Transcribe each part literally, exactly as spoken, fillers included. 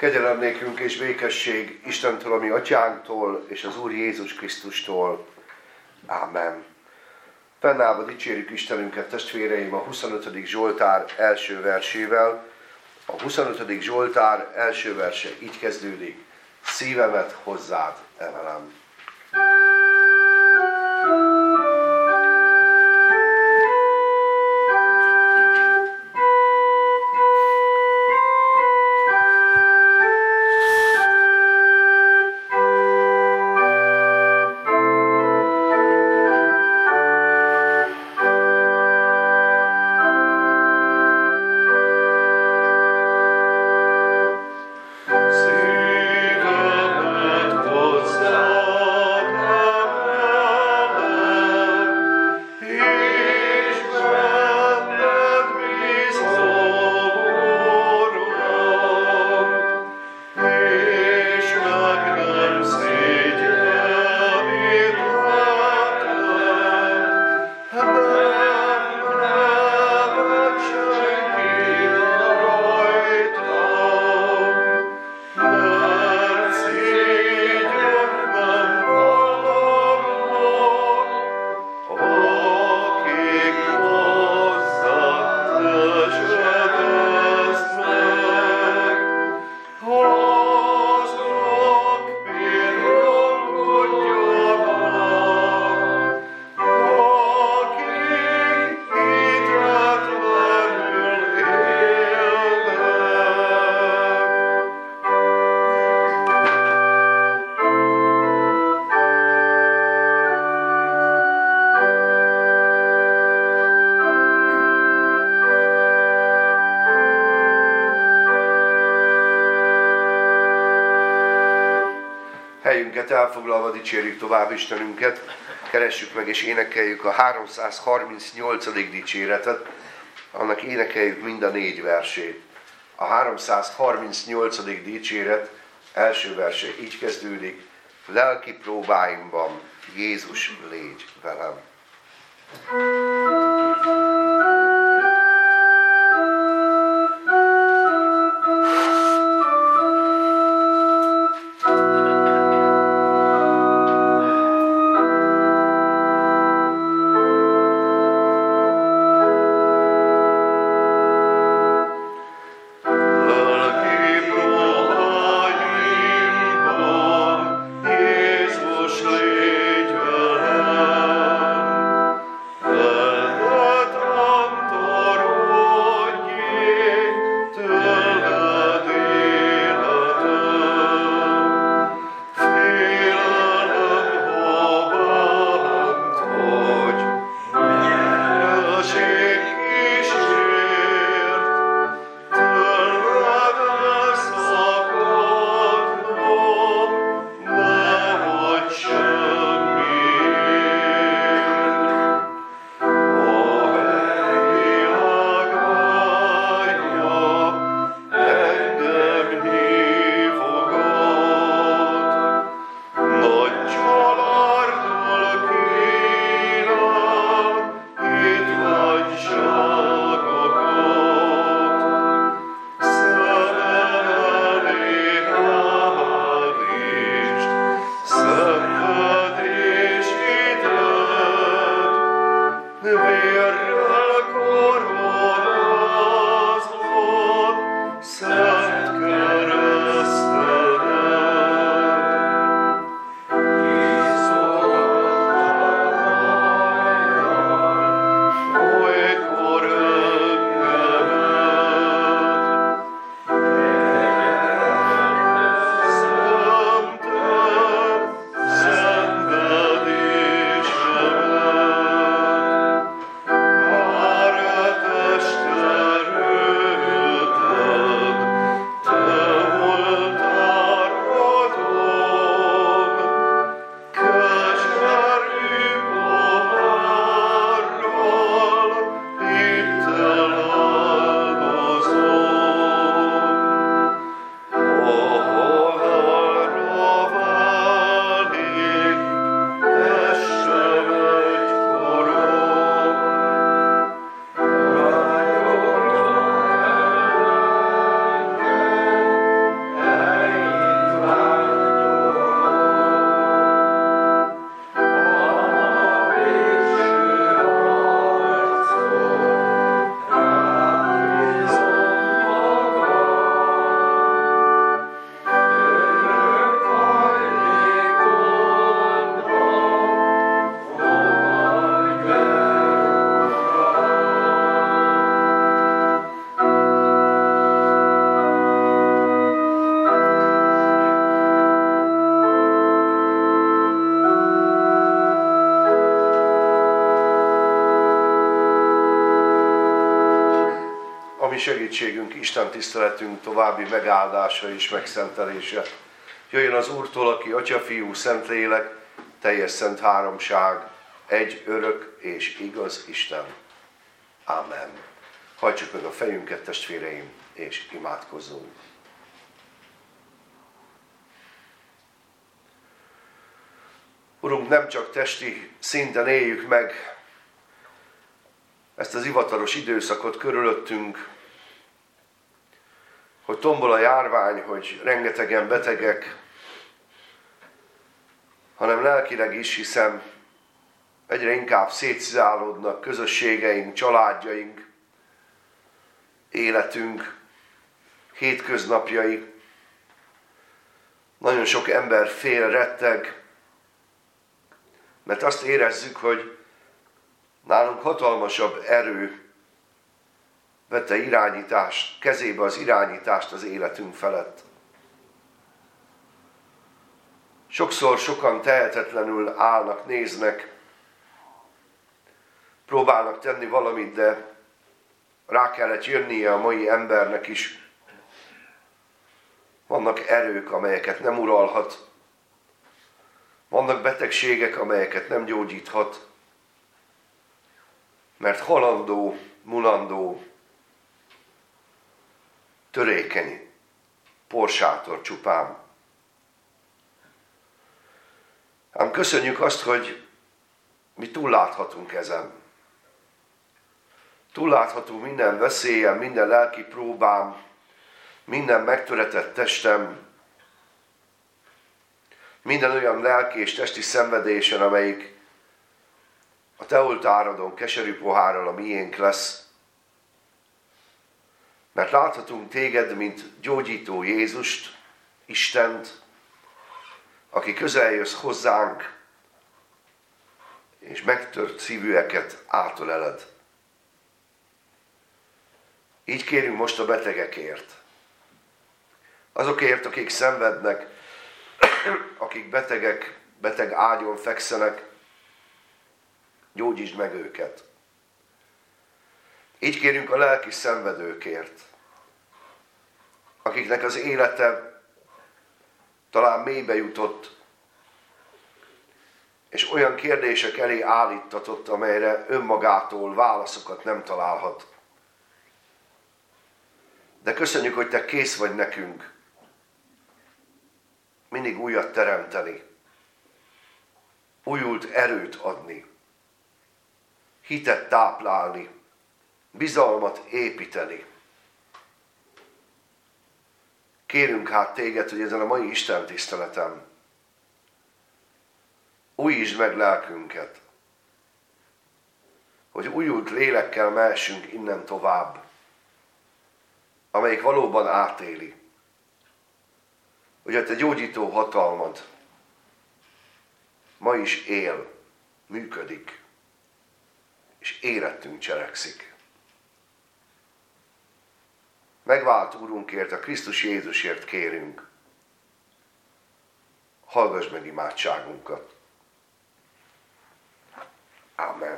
Kegyelem nékünk és békesség Istentől, a mi atyánktól, és az Úr Jézus Krisztustól. Ámen. Fennállva dicsérjük Istenünket, testvéreim, a huszonötödik Zsoltár első versével. A huszonötödik Zsoltár első verse így kezdődik: szívemet hozzád emelem. Helyünket elfoglalva dicsérjük tovább Istenünket, keressük meg és énekeljük a háromszázharmincnyolcadik dicséretet, annak énekeljük mind a négy versét. A háromszázharmincnyolcadik dicséret első verse így kezdődik: lelki próbáimban Jézus légy velem. Jézus légy velem. segítségünk, Isten tiszteletünk további megáldása és megszentelése. Jöjjön az Úrtól, aki Atya, Fiú, Szentlélek, teljes szent háromság, egy örök és igaz Isten. Amen. Hajtsuk meg a fejünket, testvéreim, és imádkozzunk. Urunk, nem csak testi szinten éljük meg ezt az ivatalos időszakot körülöttünk, hogy tombol a járvány, hogy rengetegen betegek, hanem lelkileg is, hiszen egyre inkább szétszálódnak közösségeink, családjaink, életünk, hétköznapjai. Nagyon sok ember fél, retteg, mert azt érezzük, hogy nálunk hatalmasabb erő vette irányítást, kezébe az irányítást az életünk felett. Sokszor sokan tehetetlenül állnak, néznek, próbálnak tenni valamit, de rá kellett jönnie a mai embernek is. Vannak erők, amelyeket nem uralhat. Vannak betegségek, amelyeket nem gyógyíthat. Mert halandó, mulandó, törékeny porsátor csupán. Ám köszönjük azt, hogy mi túlláthatunk ezen. Túlláthatunk minden veszélyen, minden lelki próbám, minden megtöretett testem, minden olyan lelki és testi szenvedésen, amelyik a te oltárodon keserű pohárral a miénk lesz. Mert láthatunk téged, mint gyógyító Jézust, Istent, aki közel jössz hozzánk, és megtört szívűeket átöleled. Így kérünk most a betegekért. Azokért, akik szenvednek, akik betegek, beteg ágyon fekszenek, gyógyítsd meg őket. Így kérünk a lelki szenvedőkért, akiknek az élete talán mélybe jutott, és olyan kérdések elé állítatott, amelyre önmagától válaszokat nem találhat. De köszönjük, hogy te kész vagy nekünk mindig újat teremteni, újult erőt adni, hitet táplálni, bizalmat építeni. Kérünk hát téged, hogy ezen a mai Isten tiszteleten újítsd meg lelkünket, hogy újult lélekkel mehessünk innen tovább, amelyik valóban átéli, hogy a te gyógyító hatalmad ma is él, működik, és érettünk cselekszik. Megvált Úrunkért, a Krisztus Jézusért kérünk. Hallgass meg imádságunkat. Amen.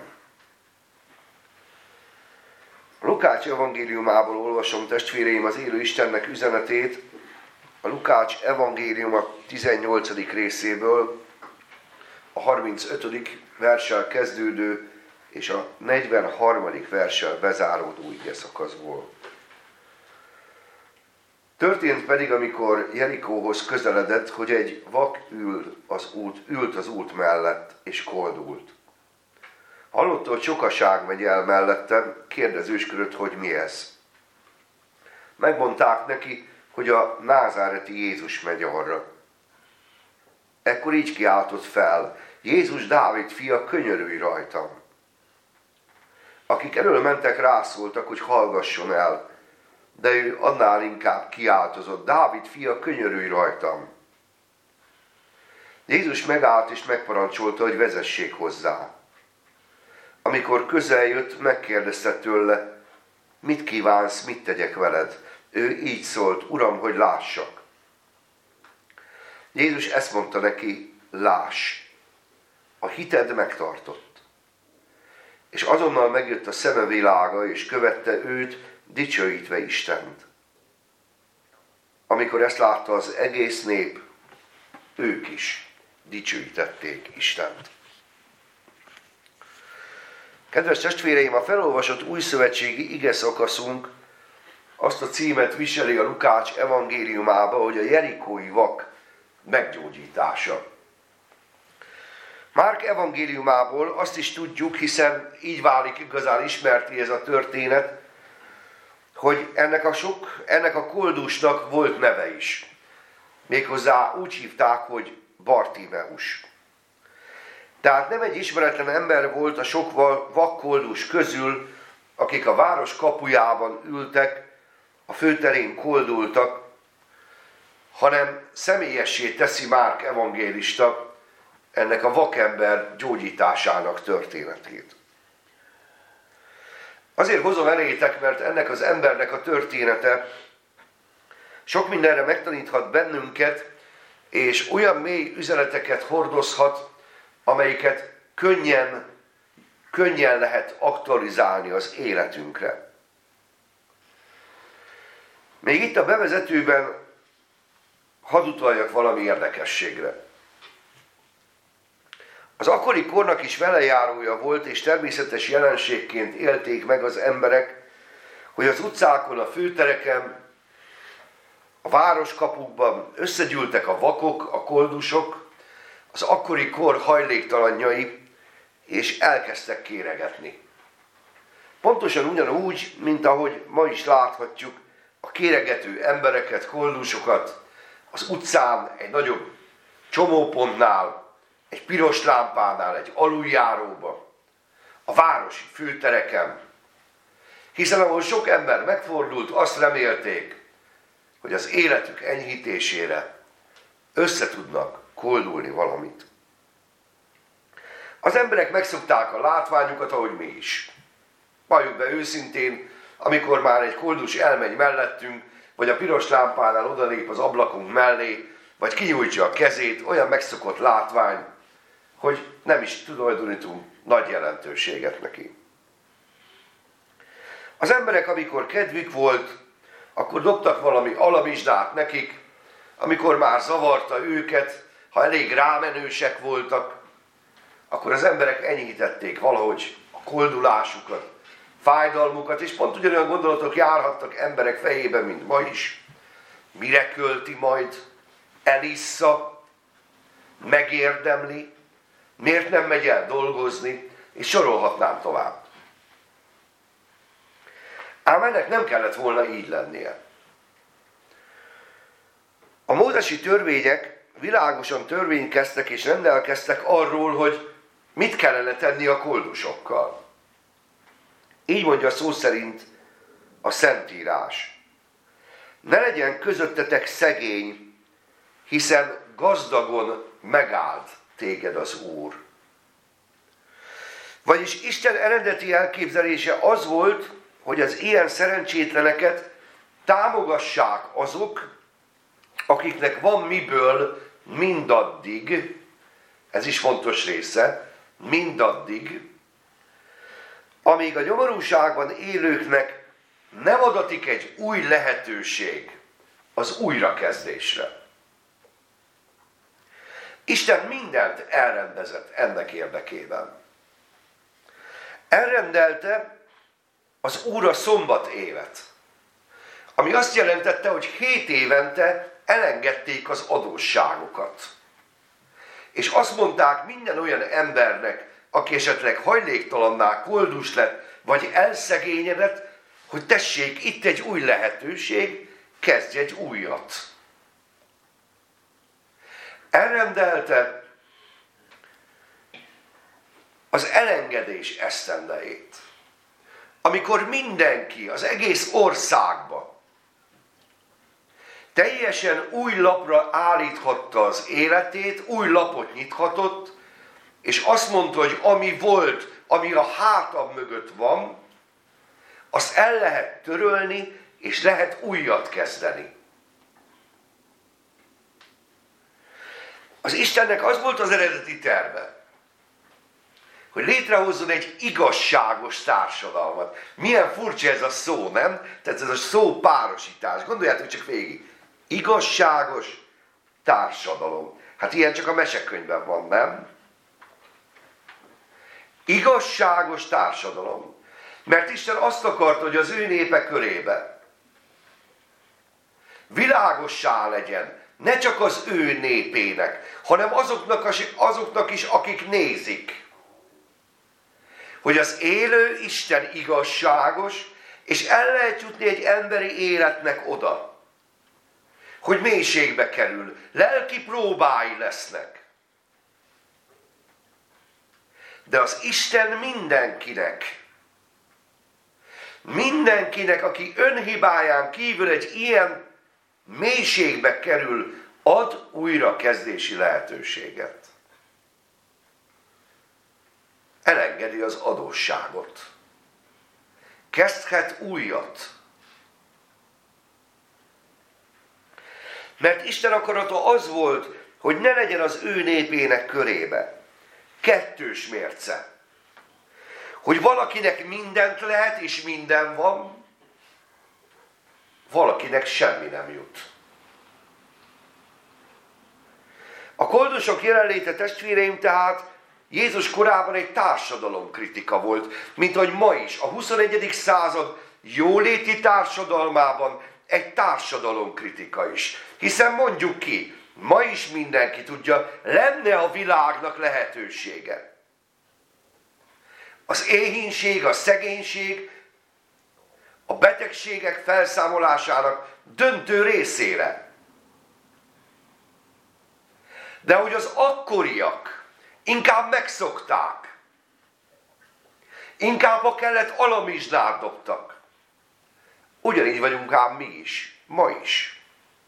A Lukács evangéliumából olvasom, testvéreim, az élő Istennek üzenetét, a Lukács evangéliuma tizennyolcadik részéből, a harmincötödik verssel kezdődő és a negyvenharmadik verssel bezáródó igeszakaszból. Történt pedig, amikor Jerikóhoz közeledett, hogy egy vak ül az út, ült az út mellett, és koldult. Hallotta, hogy sokaság megy el mellettem, kérdezősködött, hogy mi ez. Megmondták neki, hogy a názáreti Jézus megy arra. Ekkor így kiáltott fel: Jézus, Dávid fia, könyörülj rajtam! Akik elől mentek, rászóltak, hogy hallgasson el, de ő annál inkább kiáltozott: Dávid fia, könyörülj rajtam! Jézus megállt és megparancsolta, hogy vezessék hozzá. Amikor közel jött, megkérdezte tőle: mit kívánsz, mit tegyek veled? Ő így szólt: Uram, hogy lássak. Jézus ezt mondta neki: láss, a hited megtartott. És azonnal megjött a szeme világa, és követte őt dicsőítve Istent. Amikor ezt látta az egész nép, ők is dicsőítették Istent. Kedves testvéreim, a felolvasott újszövetségi ige szakaszunk azt a címet viseli a Lukács evangéliumába, hogy a jerikói vak meggyógyítása. Márk evangéliumából azt is tudjuk, hiszen így válik igazán ismerté ez a történet, hogy ennek a sok, ennek a koldusnak volt neve is. Méghozzá úgy hívták, hogy Bartimeus. Tehát nem egy ismeretlen ember volt a sok vakkoldus közül, akik a város kapujában ültek, a főterén koldultak, hanem személyessé teszi Márk evangélista ennek a vakember gyógyításának történetét. Azért hozom elétek, mert ennek az embernek a története sok mindenre megtaníthat bennünket, és olyan mély üzeneteket hordozhat, amelyiket könnyen, könnyen lehet aktualizálni az életünkre. Még itt a bevezetőben hadd utaljak valami érdekességre. Az akkori kornak is velejárója volt, és természetes jelenségként élték meg az emberek, hogy az utcákon, a főtereken, a városkapukban összegyűltek a vakok, a koldusok, az akkori kor hajléktalanjai, és elkezdtek kéregetni. Pontosan ugyanúgy, mint ahogy ma is láthatjuk a kéregető embereket, koldusokat az utcán, egy nagyobb csomópontnál, egy piros lámpánál, egy aluljáróba, a városi főtereken. Hiszen ahol sok ember megfordult, azt remélték, hogy az életük enyhítésére összetudnak koldulni valamit. Az emberek megszokták a látványukat, ahogy mi is. Valljuk be őszintén, amikor már egy koldus elmegy mellettünk, vagy a piros lámpánál odalép az ablakunk mellé, vagy kinyújtja a kezét, olyan megszokott látvány, hogy nem is tulajdonítunk nagy jelentőséget neki. Az emberek, amikor kedvük volt, akkor dobtak valami alamizsdát nekik, amikor már zavarta őket, ha elég rámenősek voltak, akkor az emberek enyhítették valahogy a koldulásukat, fájdalmukat, és pont ugyanolyan gondolatok járhattak emberek fejében, mint ma is. Mire költi majd? Elissza? Megérdemli? Miért nem megy el dolgozni? És sorolhatnám tovább. Ám ennek nem kellett volna így lennie. A mózesi törvények világosan törvénykeztek és rendelkeztek arról, hogy mit kellene tenni a koldusokkal. Így mondja szó szerint a Szentírás. Ne legyen közöttetek szegény, hiszen gazdagon megáld téged az Úr. Vagyis Isten eredeti elképzelése az volt, hogy az ilyen szerencsétleneket támogassák azok, akiknek van miből mindaddig, ez is fontos része, mindaddig, amíg a nyomorúságban élőknek nem adatik egy új lehetőség az újrakezdésre. Isten mindent elrendezett ennek érdekében. Elrendelte az Úr a szombat évet, ami azt jelentette, hogy hét évente elengedték az adósságokat. És azt mondták minden olyan embernek, aki esetleg hajléktalanná, koldus lett, vagy elszegényedett, hogy tessék, itt egy új lehetőség, kezdj egy újat. Elrendelte az elengedés esztendejét, amikor mindenki az egész országban teljesen új lapra állíthatta az életét, új lapot nyithatott, és azt mondta, hogy ami volt, ami a hátam mögött van, azt el lehet törölni, és lehet újat kezdeni. Az Istennek az volt az eredeti terve, hogy létrehozzon egy igazságos társadalmat. Milyen furcsa ez a szó, nem? Tehát ez a szó párosítás. Gondoljátok csak végig. Igazságos társadalom. Hát ilyen csak a mesekönyvben van, nem? Igazságos társadalom. Mert Isten azt akarta, hogy az ő népe körébe világossá legyen, ne csak az ő népének, hanem azoknak, azoknak is, akik nézik, hogy az élő Isten igazságos, és el lehet jutni egy emberi életnek oda, hogy mélységbe kerül, lelki próbái lesznek. De az Isten mindenkinek, mindenkinek, aki önhibáján kívül egy ilyen mélységbe kerül, ad újrakezdési lehetőséget. Elengedi az adósságot. Kezdhet újat. Mert Isten akarata az volt, hogy ne legyen az ő népének körébe kettős mérce. Hogy valakinek mindent lehet, és minden van, valakinek semmi nem jut. A koldusok jelenléte, testvéreim, tehát Jézus korában egy társadalomkritika volt, mint ahogy ma is, a huszonegyedik század jóléti társadalmában egy társadalomkritika is. Hiszen mondjuk ki, ma is mindenki tudja, lenne a világnak lehetősége. Az éhínség, a szegénység, a betegségek felszámolásának döntő részére. De hogy az akkoriak inkább megszokták, inkább ha kellett alamizsnát dobtak. Ugyanígy vagyunk ám mi is, ma is.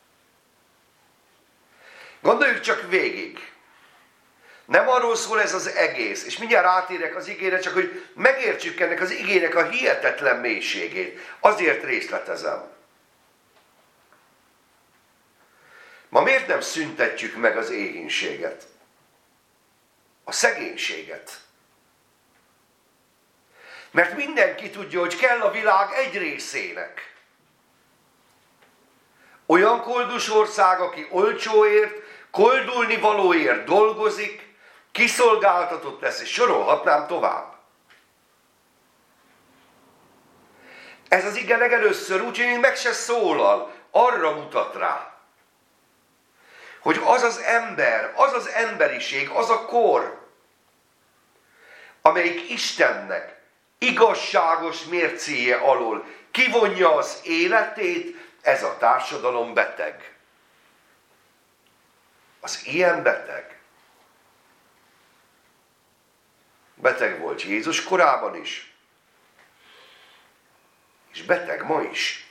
Gondoljuk csak végig. Nem arról szól ez az egész, és mindjárt átérek az igére, csak hogy megértsük ennek az igének a hihetetlen mélységét. Azért részletezem. Ma miért nem szüntetjük meg az éhínséget? A szegénységet? Mert mindenki tudja, hogy kell a világ egy részének. Olyan koldus ország, aki olcsóért, koldulni valóért dolgozik, kiszolgáltatott lesz, és sorolhatnám tovább. Ez az ige legelőször, úgyhogy még meg se szólal, arra mutat rá, hogy az az ember, az az emberiség, az a kor, amelyik Istennek igazságos mércéje alól kivonja az életét, ez a társadalom beteg. Az ilyen beteg. Beteg volt Jézus korában is, és beteg ma is.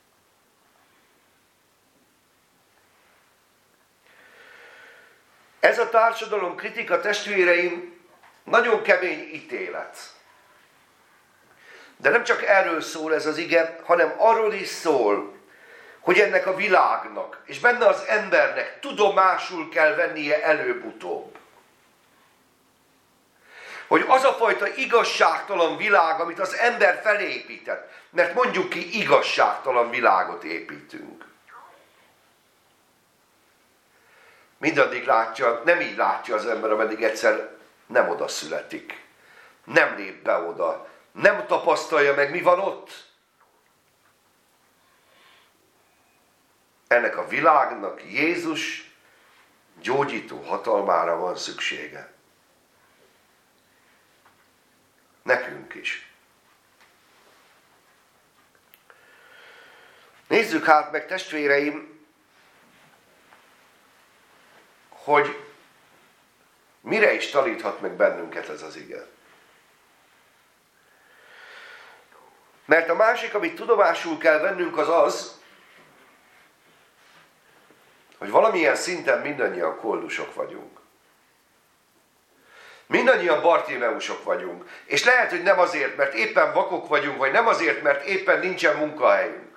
Ez a társadalom kritika, testvéreim, nagyon kemény ítélet. De nem csak erről szól ez az ige, hanem arról is szól, hogy ennek a világnak, és benne az embernek tudomásul kell vennie előbb-utóbb. Hogy az a fajta igazságtalan világ, amit az ember felépített, mert mondjuk ki, igazságtalan világot építünk. Mindaddig látja, nem így látja az ember, ameddig egyszer nem oda születik. Nem lép be oda. Nem tapasztalja meg, mi van ott. Ennek a világnak Jézus gyógyító hatalmára van szüksége. Nekünk is. Nézzük hát meg, testvéreim, hogy mire is taníthat meg bennünket ez az ige. Mert a másik, amit tudomásul kell vennünk, az az, hogy valamilyen szinten mindannyian koldusok vagyunk. Mindannyian Bartimeusok vagyunk. És lehet, hogy nem azért, mert éppen vakok vagyunk, vagy nem azért, mert éppen nincsen munkahelyünk.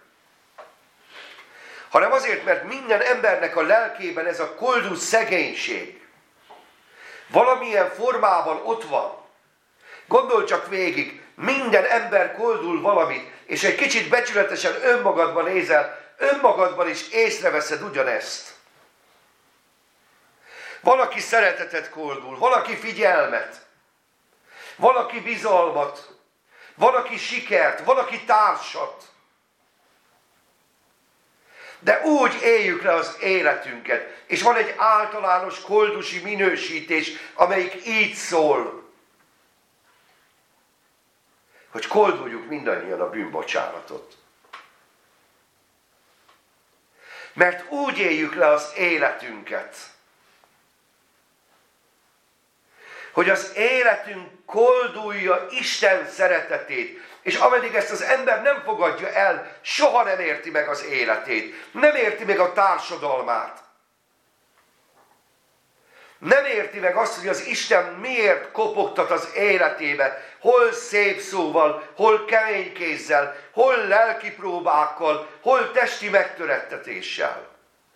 Hanem azért, mert minden embernek a lelkében ez a koldus szegénység valamilyen formában ott van. Gondolj csak végig, minden ember koldul valamit, és egy kicsit becsületesen önmagadban nézel, önmagadban is észreveszed ugyanezt. Valaki szeretetet koldul, valaki figyelmet, valaki bizalmat, valaki sikert, valaki társat. De úgy éljük le az életünket, és van egy általános koldusi minősítés, amelyik így szól, hogy kolduljuk mindannyian a bűnbocsánatot. Mert úgy éljük le az életünket, hogy az életünk koldulja Isten szeretetét, és ameddig ezt az ember nem fogadja el, soha nem érti meg az életét, nem érti meg a társadalmát. Nem érti meg azt, hogy az Isten miért kopogtat az életébe, hol szép szóval, hol kemény kézzel, hol lelki próbákkal, hol testi megtörettetéssel.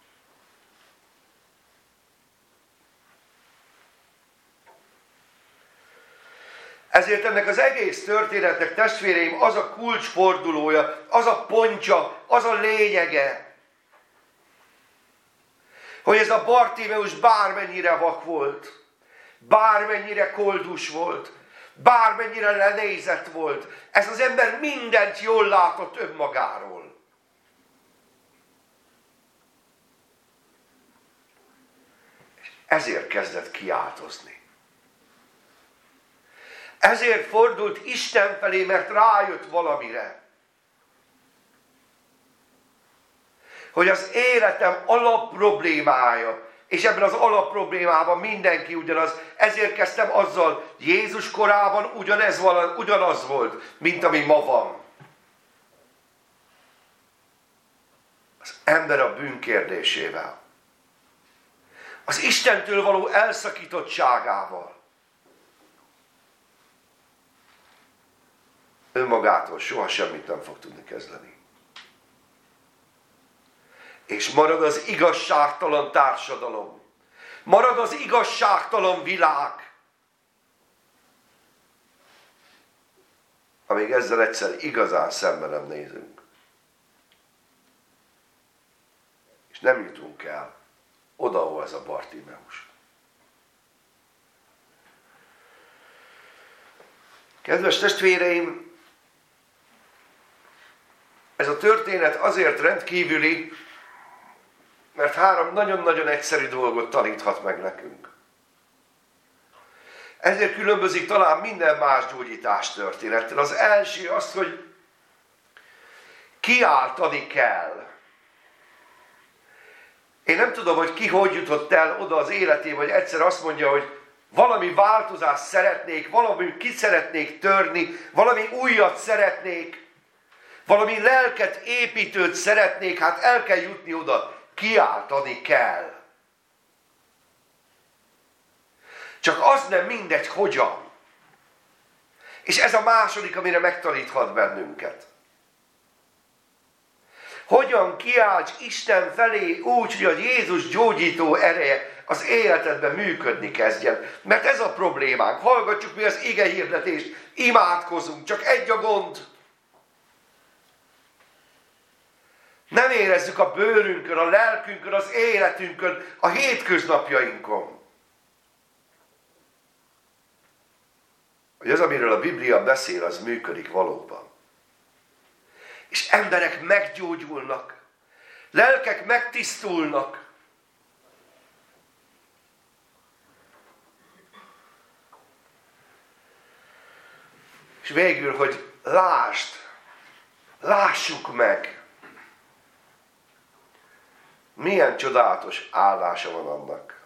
Ezért ennek az egész történetnek, testvéreim, az a kulcsfordulója, az a pontja, az a lényege, hogy ez a Bartimeus bármennyire vak volt, bármennyire koldus volt, bármennyire lenézett volt, ez az ember mindent jól látott önmagáról. És ezért kezdett kiáltozni. Ezért fordult Isten felé, mert rájött valamire. Hogy az életem alapproblémája, és ebben az alapproblémában mindenki ugyanaz, ezért kezdtem azzal, Jézus korában ugyanez vala, ugyanaz volt, mint ami ma van. Az ember a bűn kérdésével. Az Istentől való elszakítottságával. Önmagától soha semmit nem fog tudni kezdeni. És marad az igazságtalan társadalom. Marad az igazságtalan világ. Amíg ezzel egyszer igazán szembe nem nézünk. És nem jutunk el oda, ahol ez a Bartimeus. Kedves testvéreim, ez a történet azért rendkívüli, mert három nagyon-nagyon egyszerű dolgot taníthat meg nekünk. Ezért különbözik talán minden más gyógyítás történettől. Az első az, hogy kiáltani kell. Én nem tudom, hogy ki hogy jutott el oda az életébe, hogy egyszer azt mondja, hogy valami változást szeretnék, valami ki szeretnék törni, valami újat szeretnék, valami lelket építőt szeretnék, hát el kell jutni oda, kiáltani kell. Csak az nem mindegy, hogyan. És ez a második, amire megtaníthat bennünket. Hogyan kiálts Isten felé úgy, hogy a Jézus gyógyító ereje az életedben működni kezdjen. Mert ez a problémánk. Hallgatjuk mi az ige hirdetést, imádkozunk, csak egy a gond. Nem érezzük a bőrünkön, a lelkünkön, az életünkön, a hétköznapjainkon. Hogy az, amiről a Biblia beszél, az működik valóban. És emberek meggyógyulnak, lelkek megtisztulnak. És végül, hogy lásd, lássuk meg, milyen csodálatos áldása van annak.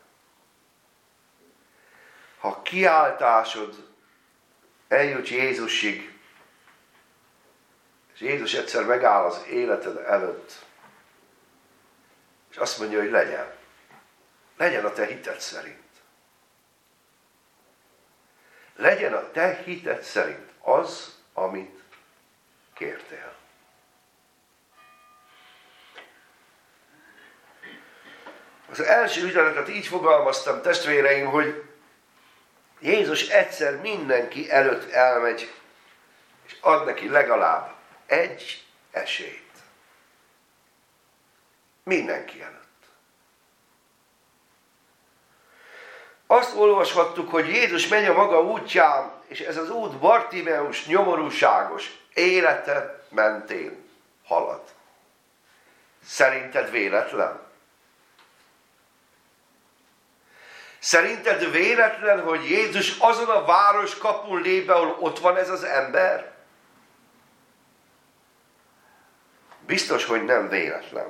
Ha kiáltásod eljut Jézusig, és Jézus egyszer megáll az életed előtt, és azt mondja, hogy legyen. Legyen a te hited szerint. Legyen a te hited szerint az, amit kértél. Az első üzenetet így fogalmaztam, testvéreim, hogy Jézus egyszer mindenki előtt elmegy, és ad neki legalább egy esélyt. Mindenki előtt. Azt olvashattuk, hogy Jézus megy a maga útján, és ez az út Bartimeus nyomorúságos élete mentén halad. Szerinted véletlen? Szerinted véletlen, hogy Jézus azon a város kapun lép be, ahol ott van ez az ember? Biztos, hogy nem véletlen.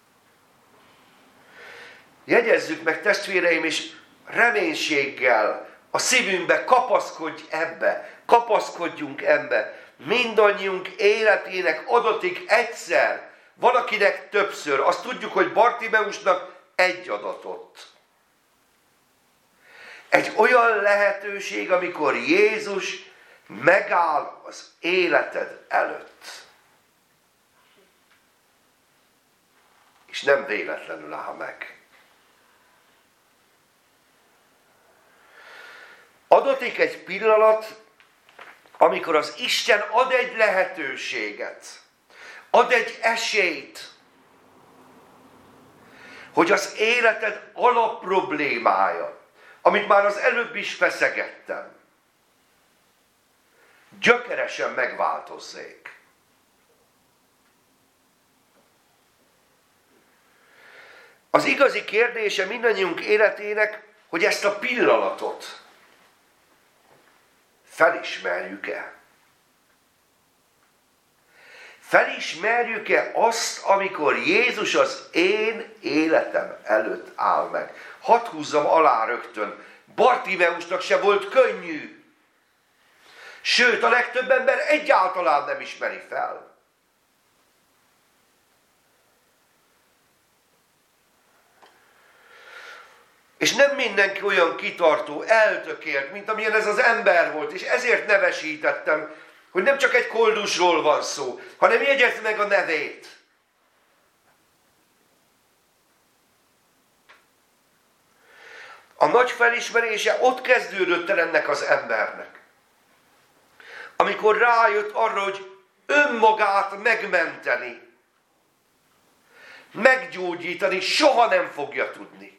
Jegyezzük meg, testvéreim, és reménységgel a szívünkbe kapaszkodj ebbe, kapaszkodjunk ebbe. Mindannyiunk életének adatik egyszer, van akinek többször. Azt tudjuk, hogy Bartimeusnak egy adatot. Egy olyan lehetőség, amikor Jézus megáll az életed előtt. És nem véletlenül áll meg. Adatik egy pillanat, amikor az Isten ad egy lehetőséget, ad egy esélyt, hogy az életed alapproblémája, amit már az előbb is feszegettem, gyökeresen megváltozzék. Az igazi kérdése mindannyiunk életének, hogy ezt a pillanatot felismerjük-e? Felismerjük-e azt, amikor Jézus az én életem előtt áll meg? Hadd húzzam alá rögtön, Bartimeusnak se volt könnyű. Sőt, a legtöbb ember egyáltalán nem ismeri fel. És nem mindenki olyan kitartó, eltökélt, mint amilyen ez az ember volt, és ezért nevesítettem, hogy nem csak egy koldusról van szó, hanem jegyezd meg a nevét. A nagy felismerése ott kezdődött el ennek az embernek. Amikor rájött arra, hogy önmagát megmenteni, meggyógyítani soha nem fogja tudni.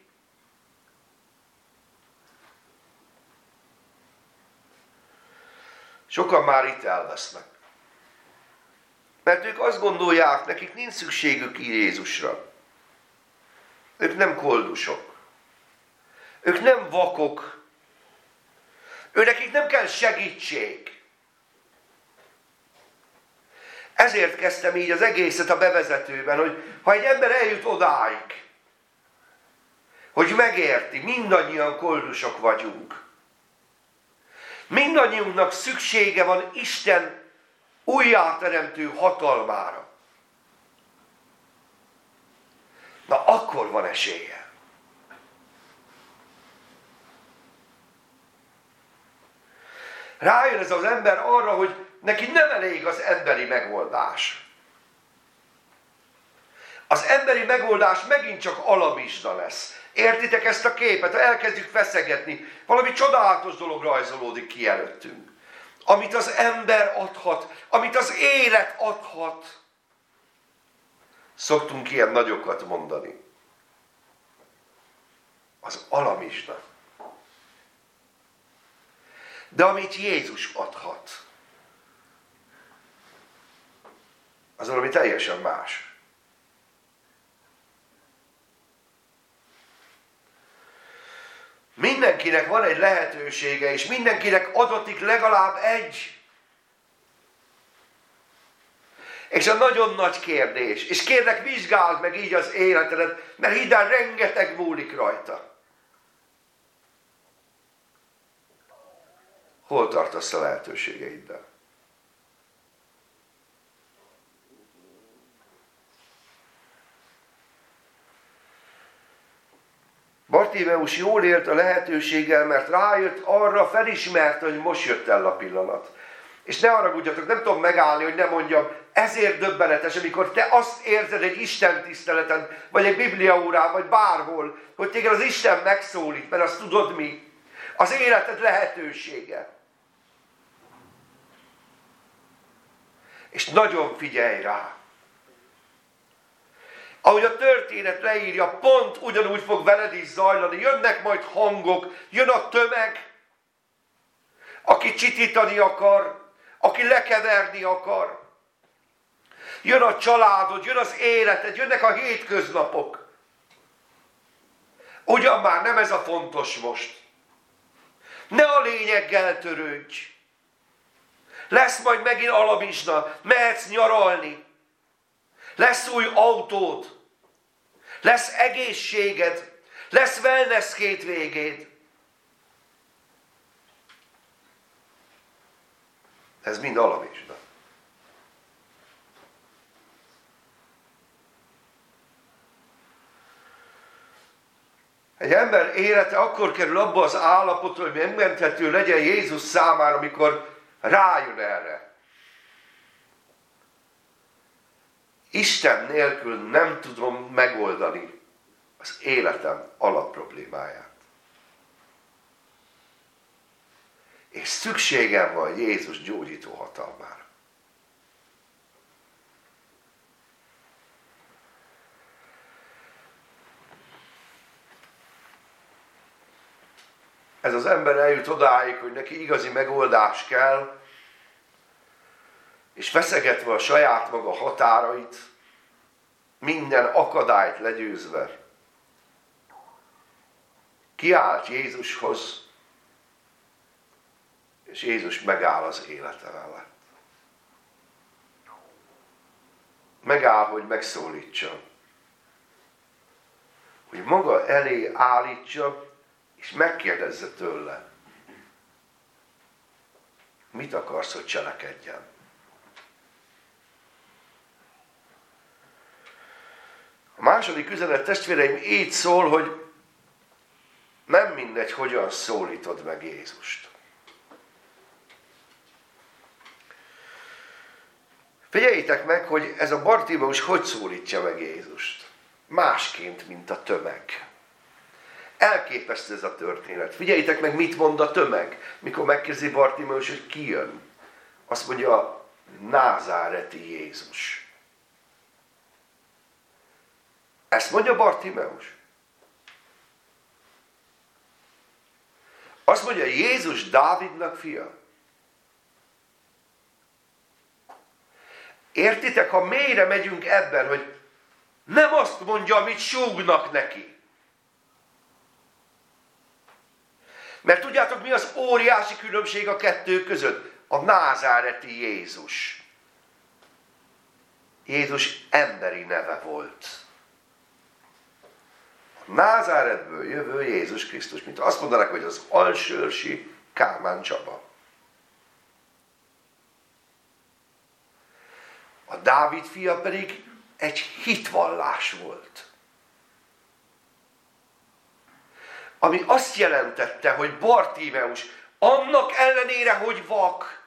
Sokan már itt elvesznek. Mert ők azt gondolják, nekik nincs szükségük Jézusra. Ők nem koldusok. Ők nem vakok. Ő nekik nem kell segítség. Ezért kezdtem így az egészet a bevezetőben, hogy ha egy ember eljut odáig, hogy megérti, mindannyian koldusok vagyunk. Mindannyiunknak szüksége van Isten újjáteremtő hatalmára. Na, akkor van esélye. Rájön ez az ember arra, hogy neki nem elég az emberi megoldás. Az emberi megoldás megint csak alamizsda lesz. Értitek ezt a képet? Ha elkezdjük feszegetni, valami csodálatos dolog rajzolódik ki előttünk. Amit az ember adhat, amit az élet adhat. Szoktunk ilyen nagyokat mondani. Az alamizsda. De amit Jézus adhat, az valami teljesen más. Mindenkinek van egy lehetősége, és mindenkinek adatik legalább egy. És a nagyon nagy kérdés, és kérlek, vizsgáld meg így az életedet, mert hidd el, rengeteg múlik rajta. Hol tartasz a lehetőségeiddel? Bartimeus jól élt a lehetőséggel, mert rájött arra, felismerte, hogy most jött el a pillanat. És ne haragudjatok, nem tudom megállni, hogy ne mondjam, ezért döbbenetes, amikor te azt érzed egy Isten tiszteleten, vagy egy bibliaórán, vagy bárhol, hogy téged az Isten megszólít, mert azt tudod mi? Az életed lehetősége. És nagyon figyelj rá. Ahogy a történet leírja, pont ugyanúgy fog veled is zajlani. Jönnek majd hangok, jön a tömeg, aki csitítani akar, aki lekeverni akar. Jön a családod, jön az életed, jönnek a hétköznapok. Ugyan már nem ez a fontos most. Ne a lényeggel törődj. Lesz majd megint alamizsna, mehetsz nyaralni. Lesz új autód. Lesz egészséged. Lesz wellness hétvégéd. Ez mind alamizsna. Egy ember élete akkor kerül abba az állapotba, hogy megmenthető legyen Jézus számára, amikor rájön erre. Isten nélkül nem tudom megoldani az életem alapproblémáját. És szükségem van Jézus gyógyító hatalmára. Ez az ember eljut odáig, hogy neki igazi megoldás kell, és feszegetve a saját maga határait, minden akadályt legyőzve, kiállt Jézushoz, és Jézus megáll az élete mellett. Megáll, hogy megszólítsa. Hogy maga elé állítsa, és megkérdezze tőle, mit akarsz, hogy cselekedjen? A második üzenet, testvéreim, így szól, hogy nem mindegy, hogyan szólítod meg Jézust. Figyeljétek meg, hogy ez a Bartimeus hogy szólítja meg Jézust. Másként, mint a tömeg. Elképesztő ez a történet. Figyeljétek meg, mit mond a tömeg, mikor megkérdezi Bartimeus, hogy ki jön. Azt mondja, a názáreti Jézus. Ezt mondja Bartimeus. Azt mondja, Jézus Dávidnak fia. Értitek, ha mélyre megyünk ebben, hogy nem azt mondja, amit súgnak neki. Mert tudjátok, mi az óriási különbség a kettő között? A názáreti Jézus. Jézus emberi neve volt. A Názáretből jövő Jézus Krisztus, mint azt mondanak, hogy az alsőrsi Kálmán Csaba. A Dávid fia pedig egy hitvallás volt. Ami azt jelentette, hogy Bartimeus annak ellenére, hogy vak,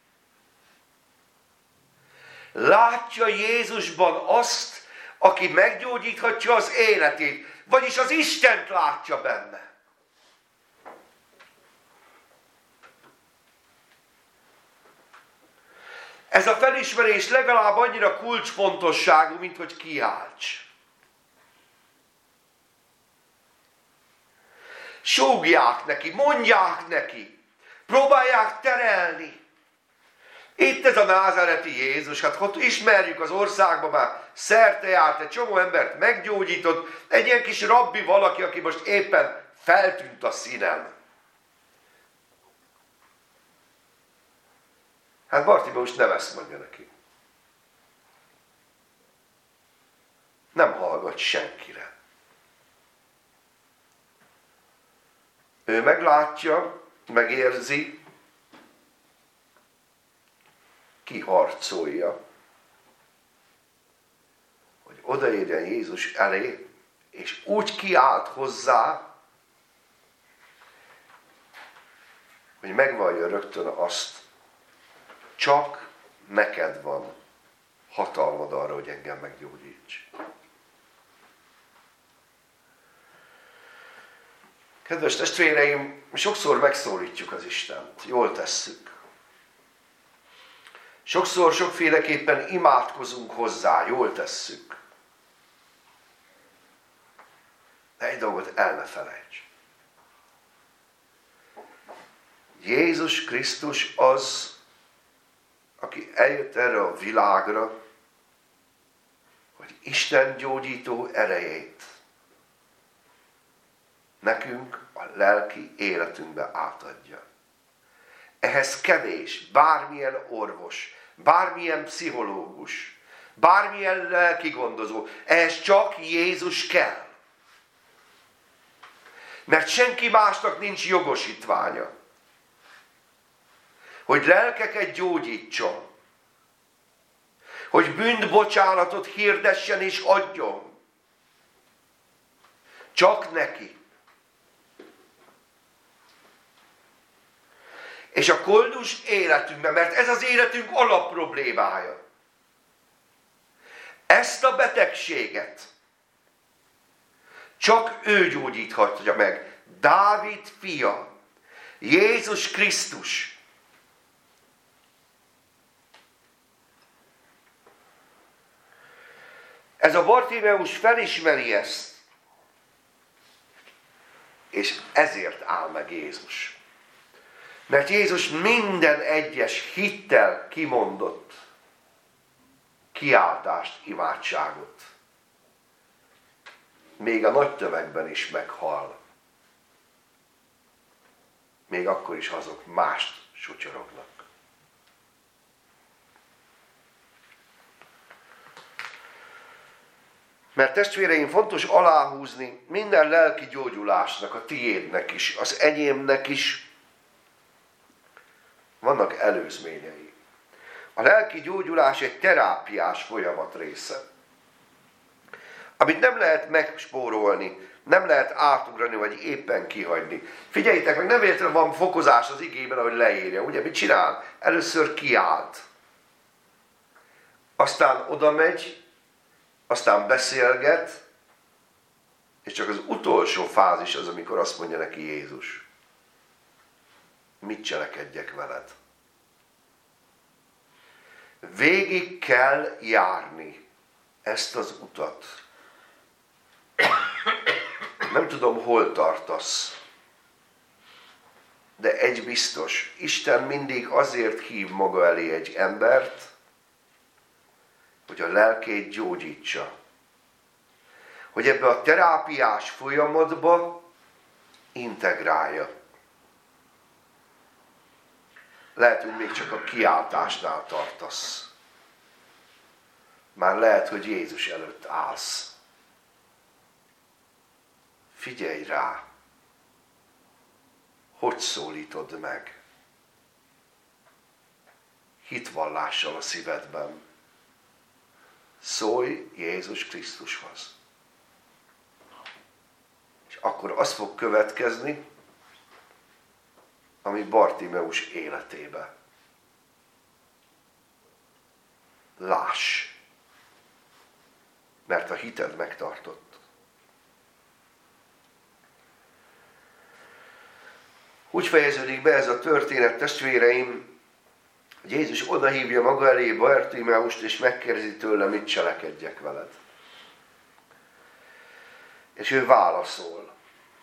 látja Jézusban azt, aki meggyógyíthatja az életét, vagyis az Istent látja benne. Ez a felismerés legalább annyira kulcsfontosságú, mint hogy kiálts. Súgják neki, mondják neki, próbálják terelni. Itt ez a názáreti Jézus, hát hogy ismerjük az országban, már szerte járt, egy csomó embert meggyógyított, egy ilyen kis rabbi valaki, aki most éppen feltűnt a színen. Hát Bartimeus nem ezt mondja neki. Nem hallgat senkire. Ő meglátja, megérzi, kiharcolja, hogy odaérjen Jézus elé, és úgy kiált hozzá, hogy megvallja rögtön azt, csak neked van hatalmad arra, hogy engem meggyógyíts. Kedves testvéreim, sokszor megszólítjuk az Istent, jól tesszük. Sokszor sokféleképpen imádkozunk hozzá, jól tesszük. De egy dolgot el ne felejts. Jézus Krisztus az, aki eljött erre a világra, hogy Isten gyógyító erejét nekünk a lelki életünkbe átadja. Ehhez kevés, bármilyen orvos, bármilyen pszichológus, bármilyen lelki gondozó, ehhez csak Jézus kell. Mert senki másnak nincs jogosítványa, hogy lelkeket gyógyítson, hogy bűnbocsánatot hirdessen és adjon. Csak neki. És a koldus életünkben, mert ez az életünk alapproblémája. Ezt a betegséget csak ő gyógyíthatja meg. Dávid fia, Jézus Krisztus. Ez a Bartimeus felismeri ezt, és ezért áll meg Jézus. Mert Jézus minden egyes hittel kimondott kiáltást, imádságot még a nagy tömegben is meghall. Még akkor is azok mást sutyorognak. Mert testvéreim, fontos aláhúzni minden lelki gyógyulásnak, a tiédnek is, az enyémnek is vannak előzményei. A lelki gyógyulás egy terápiás folyamat része, amit nem lehet megspórolni, nem lehet átugrani, vagy éppen kihagyni. Figyeljétek meg, nem véletlenül van fokozás az igében, ahogy leírja. Ugye mit csinál? Először kiált. Aztán oda megy, aztán beszélget, és csak az utolsó fázis az, amikor azt mondja neki Jézus. Mit cselekedjek veled? Végig kell járni ezt az utat. Nem tudom, hol tartasz, de egy biztos, Isten mindig azért hív maga elé egy embert, hogy a lelkét gyógyítsa. Hogy ebbe a terápiás folyamatba integrálja. Lehet, hogy még csak a kiáltásnál tartasz. Már lehet, hogy Jézus előtt állsz. Figyelj rá, hogy szólítod meg. Hitvallással a szívedben. Szólj Jézus Krisztushoz. És akkor az fog következni, ami Bartimeus életébe. Láss, mert a hited megtartott. Úgy fejeződik be ez a történet, testvéreim, hogy Jézus odahívja maga elé Bartimeust, és megkérdezi tőle, mit cselekedjek veled. És ő válaszol.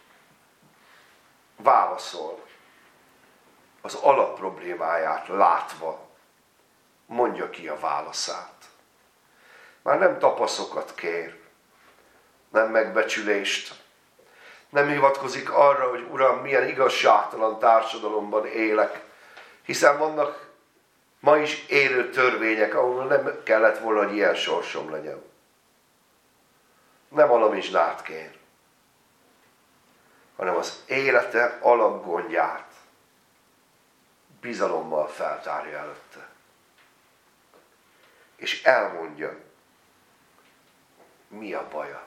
Válaszol. Az alapproblémáját látva mondja ki a válaszát. Már nem tapaszokat kér, nem megbecsülést, nem hivatkozik arra, hogy Uram, milyen igazságtalan társadalomban élek, hiszen vannak ma is élő törvények, ahol nem kellett volna, hogy ilyen sorsom legyen. Nem alamizsnát kér, hanem az élete alapgondját bizalommal feltárja előtte. És elmondja, mi a baja.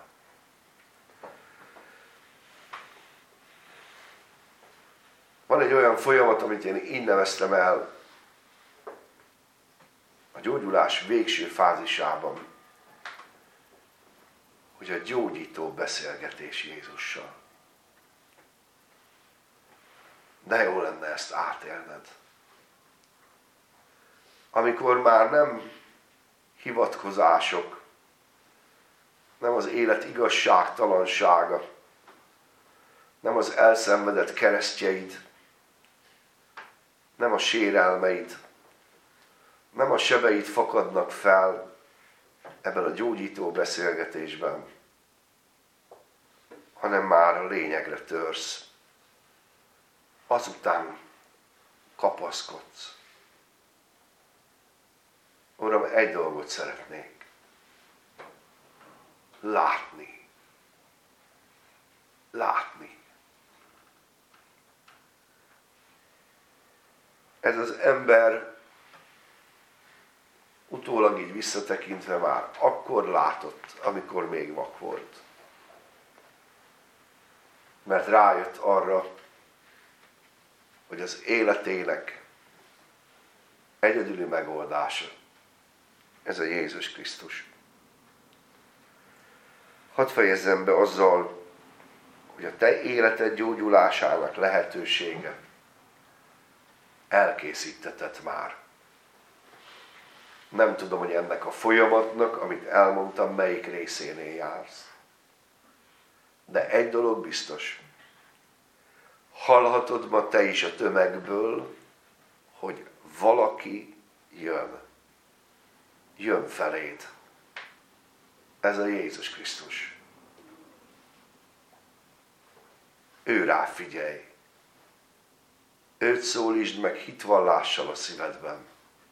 Van egy olyan folyamat, amit én így neveztem el a gyógyulás végső fázisában, hogy a gyógyító beszélgetés Jézussal. De jó lenne ezt átélned. Amikor már nem hivatkozások, nem az élet igazságtalansága, nem az elszenvedett keresztjeid, nem a sérelmeid, nem a sebeid fakadnak fel ebben a gyógyító beszélgetésben, hanem már a lényegre törsz. Azután kapaszkodsz. Uram, egy dolgot szeretnék. Látni. Látni. Ez az ember utólag így visszatekintve már akkor látott, amikor még vak volt. Mert rájött arra, hogy az életének egyedüli megoldása ez a Jézus Krisztus. Hadd fejezzem be azzal, hogy a te életed gyógyulásának lehetősége elkészítetett már. Nem tudom, hogy ennek a folyamatnak, amit elmondtam, melyik részénél jársz. De egy dolog biztos. Hallhatod ma te is a tömegből, hogy valaki jön. Jön feléd. Ez a Jézus Krisztus. Ő rá figyelj. Őt szólítsd meg hitvallással a szívedben.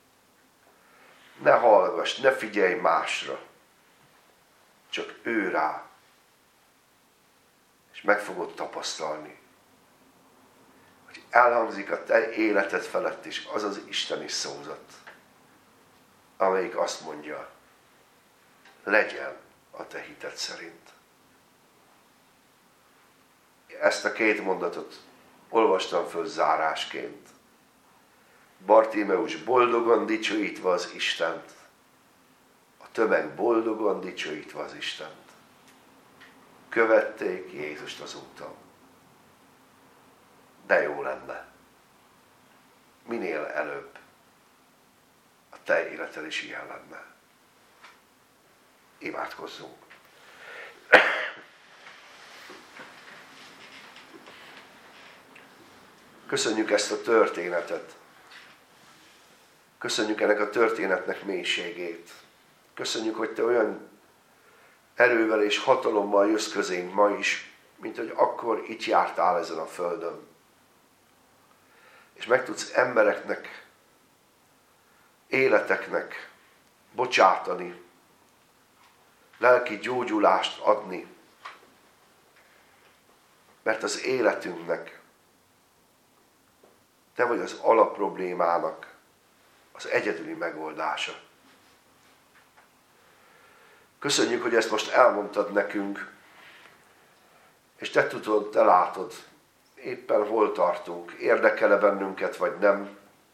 Ne hallgass, ne figyelj másra. Csak ő rá. És meg fogod tapasztalni, hogy elhangzik a te életed felett is az az isteni szózat, amelyik azt mondja, legyen a te hited szerint. Ezt a két mondatot olvastam föl zárásként. Bartimeus boldogan dicsőítve az Istent, a tömeg boldogan dicsőítve az Istent. Követték Jézust az úton. De jó lenne. Minél előbb a te életed is ilyen lenne. Imádkozzunk. Köszönjük ezt a történetet. Köszönjük ennek a történetnek mélységét. Köszönjük, hogy te olyan erővel és hatalommal jössz közénk ma is, mint hogy akkor itt jártál ezen a földön. És meg tudsz embereknek, életeknek bocsátani, lelki gyógyulást adni, mert az életünknek te vagy az alapproblémának az egyedüli megoldása. Köszönjük, hogy ezt most elmondtad nekünk, és te tudod, te látod, éppen hol tartunk, érdekel-e bennünket, vagy nem,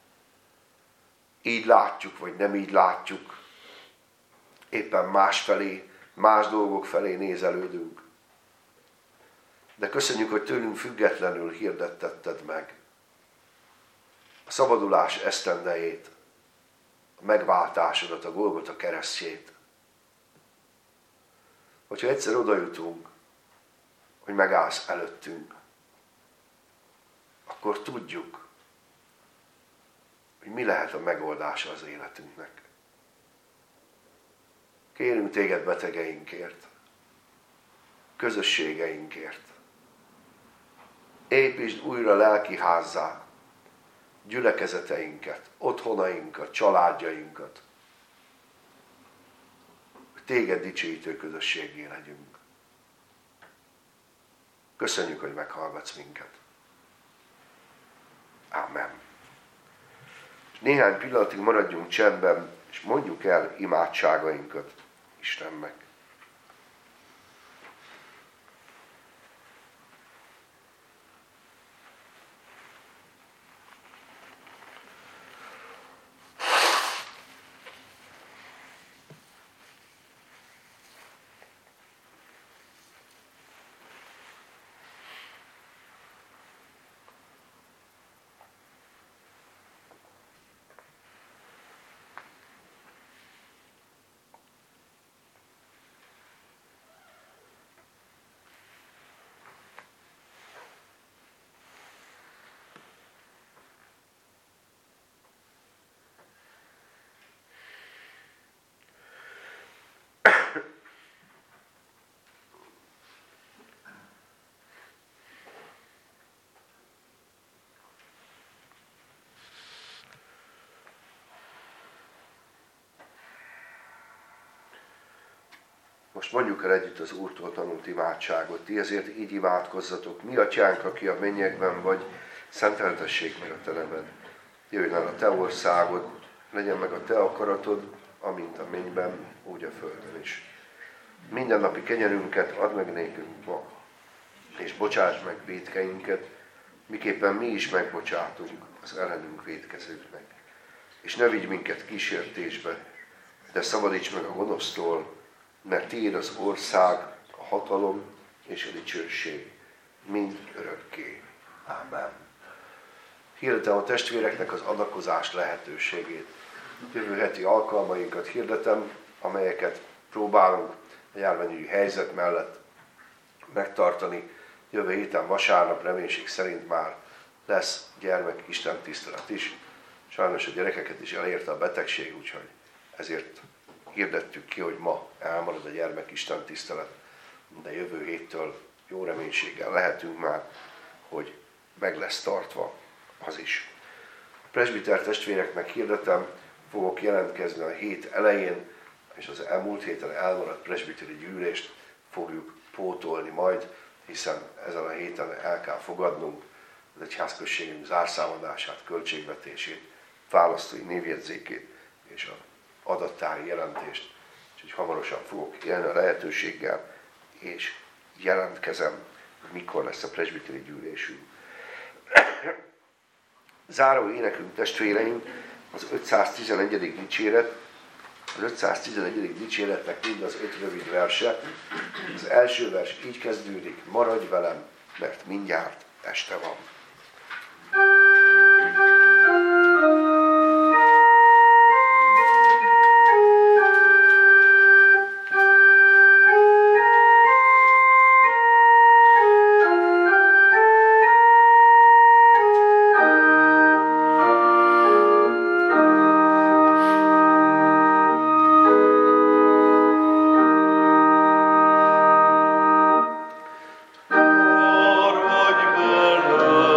így látjuk, vagy nem így látjuk, éppen más felé, más dolgok felé nézelődünk. De köszönjük, hogy tőlünk függetlenül hirdettetted meg a szabadulás esztendejét, a megváltásodat, a Golgota keresztjét. Hogyha egyszer oda jutunk, hogy megállsz előttünk, akkor tudjuk, hogy mi lehet a megoldása az életünknek. Kérünk téged betegeinkért, közösségeinkért. Építsd újra lelki házzá gyülekezeteinket, otthonainkat, családjainkat, hogy téged dicsőítő közösségé legyünk. Köszönjük, hogy meghallgatsz minket. Amen. És néhány pillanatig maradjunk csendben, és mondjuk el imádságainkat Istennek. Most mondjuk el együtt az Úrtól tanult imádságot. Ti ezért így imádkozzatok. Mi atyánk, aki a mennyekben vagy, szenteltessék meg a te neved. Jöjjön el a te országod, legyen meg a te akaratod, amint a mennyben, úgy a földön is. Mindennapi kenyerünket add meg nékünk ma, és bocsáss meg vétkeinket, miképpen mi is megbocsátunk az ellenünk vétkezőknek. És ne vigy minket kísértésbe, de szabadíts meg a gonosztól, mert tiéd az ország, a hatalom és a dicsőség mind örökké. Ámen. Hirdetem a testvéreknek az adakozás lehetőségét. Jövő heti alkalmainkat hirdetem, amelyeket próbálunk a járványügyi helyzet mellett megtartani. Jövő héten vasárnap reménység szerint már lesz gyermek istentisztelet is. Sajnos a gyerekeket is elérte a betegség, úgyhogy ezért hirdettük ki, hogy ma elmarad a gyermek istentisztelet, de jövő héttől jó reménységgel lehetünk már, hogy meg lesz tartva az is. A presbiter testvéreknek hirdetem, fogok jelentkezni a hét elején, és az elmúlt héten elmaradt presbiteri gyűlést fogjuk pótolni majd, hiszen ezen a héten el kell fogadnunk az egyházközségünk zárszámadását, költségvetését, választói névjegyzékét és a adattári jelentést. Úgyhogy hamarosan fogok élni a lehetőséggel, és jelentkezem, hogy mikor lesz a presbiteri gyűlésünk. Záró énekünk, testvéreim, az ötszáztizenegyedik dicséret. Az ötszáztizenegyedik dicséretnek mind az öt rövid verse. Az első vers így kezdődik: maradj velem, mert mindjárt este van. Maradj velem,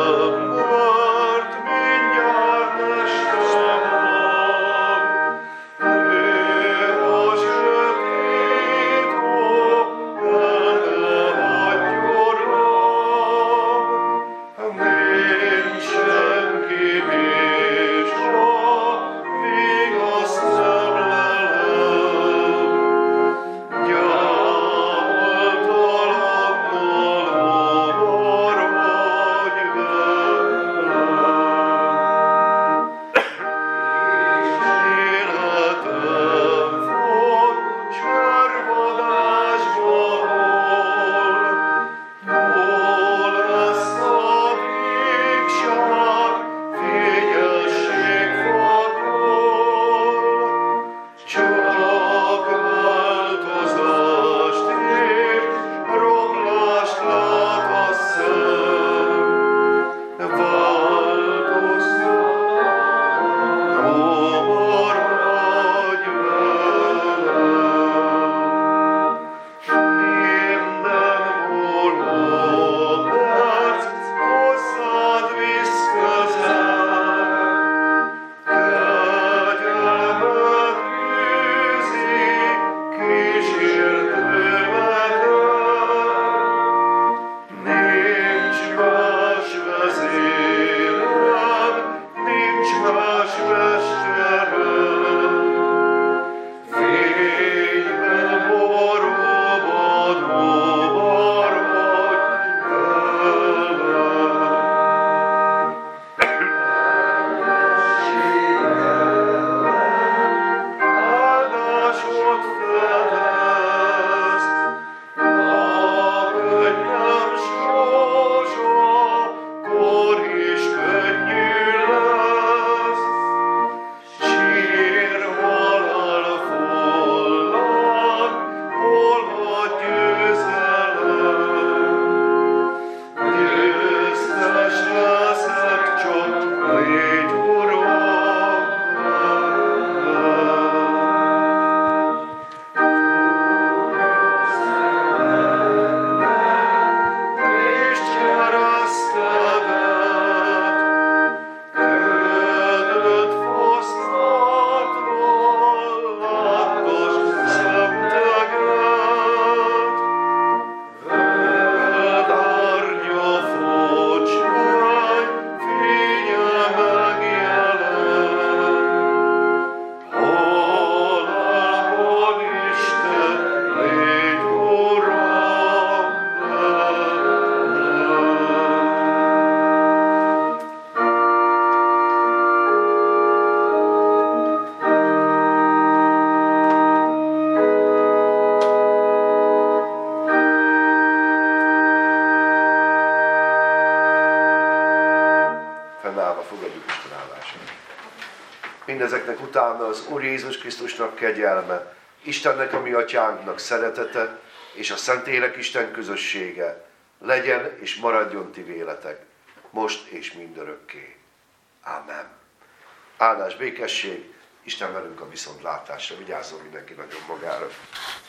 Mindezeknek utána az Úr Jézus Krisztusnak kegyelme, Istennek, a mi atyánknak szeretete, és a Szentlélek Isten közössége legyen és maradjon ti véletek, most és mindörökké. Ámen. Áldás, békesség, Isten velünk a viszontlátásra. Vigyázzon mindenki nagyon magára.